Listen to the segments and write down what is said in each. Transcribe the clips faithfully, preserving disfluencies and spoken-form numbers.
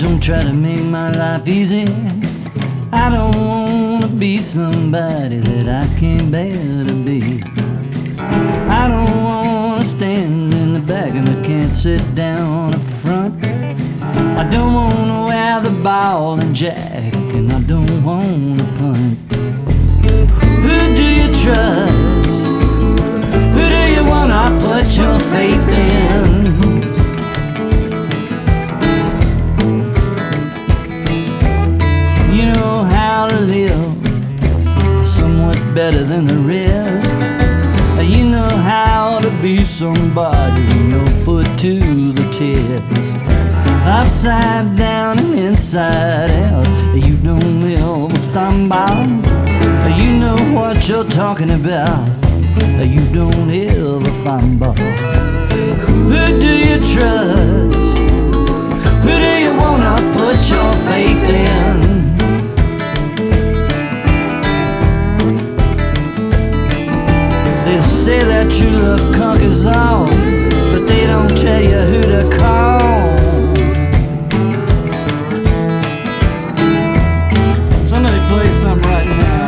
don't try to make my life easy. I don't wanna be somebody that I can't bear to be. I don't wanna stand in the back and I can't sit down up front. I don't wanna wear the ball and jack, and I don't wanna punt. Who do you trust? Who do you wanna put your faith in? You know how to live somewhat better than the rest. You know how to be somebody you know put to the test. Upside down and inside out, you don't ever stumble. You know what you're talking about, you don't ever fumble. Who do you trust? Who do you wanna put your faith in? They say that true love conquers all, but they don't tell you who to call. Somebody play some right now.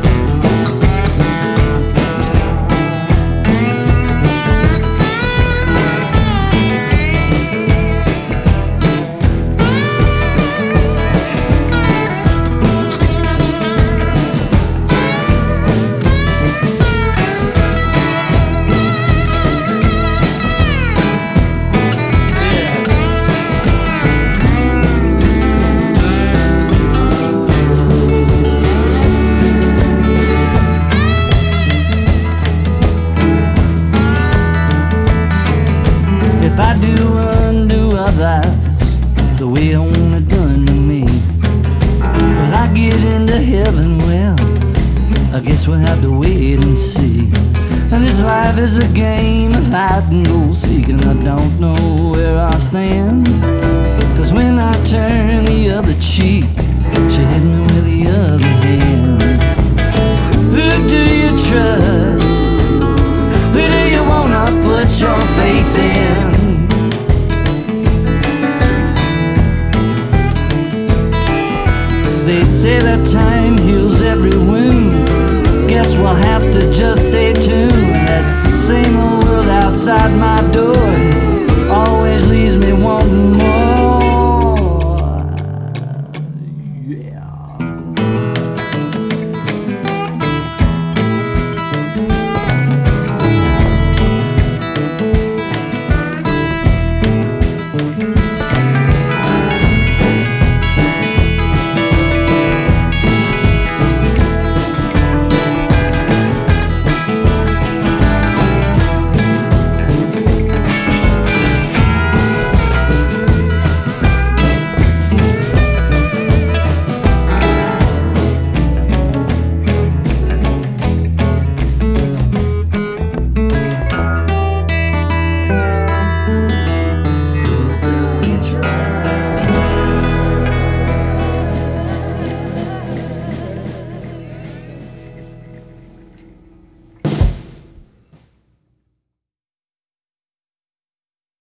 If I do undo others the way I want it done to me, will I get into heaven? Well, I guess we'll have to wait and see. And this life is a game of hide and go seek, and I don't know where I stand. Cause when I turn the other cheek, she hit me with the other hand. Who do you trust? Who do you wanna put your faith in? They say that time heals every wound. Guess we'll have to just stay tuned. That same old world outside my door always leaves me wanting more.